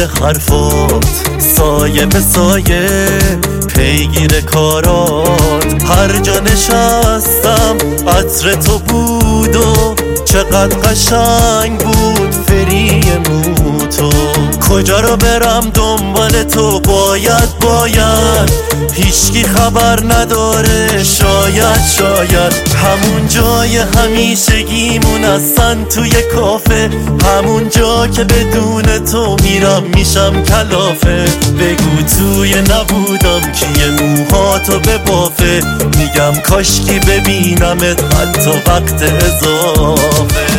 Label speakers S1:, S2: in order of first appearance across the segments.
S1: میره حرفات، سایه به سایه پیگیر کارات. هر جا نشستم عطر تو بود و چقدر قشنگ بود فری مو تو. کجا رو برم دنبال تو، باید هیچکی خبر نداره، شاید همون جای همیشگیمون هستن توی کافه، همون جا که بدون تو میرم میشم کلافه. بگو توی نبودم کیه موهاتو ببافه، میگم کاشکی ببینمت حتی وقت اضافه.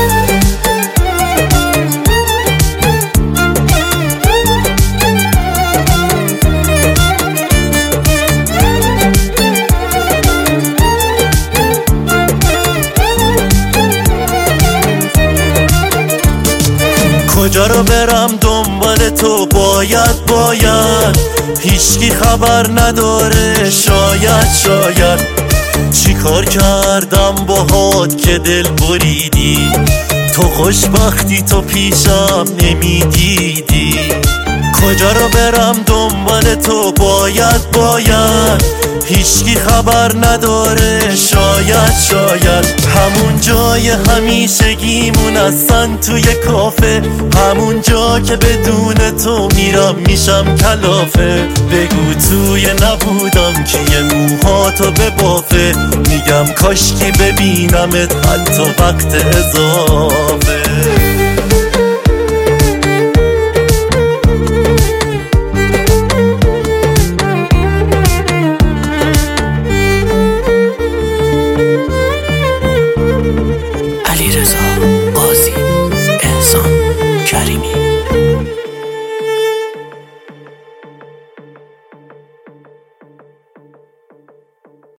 S1: کجا رو برم دنبال تو، باید هیچکی خبر نداره، شاید چی کار کردم باهات که دل بریدی، تو خوشبختی تو پیشم نمیدیدی. کجا رو برم دنبال تو، باید هیچکی خبر نداره، شاید همون جای همیشگیمون هستن توی کافه، همون جا که بدون تو میرم میشم کلافه. بگو توی نبودم کیه موهاتو ببافه، میگم کاشکی ببینمت حتی وقت اضافه.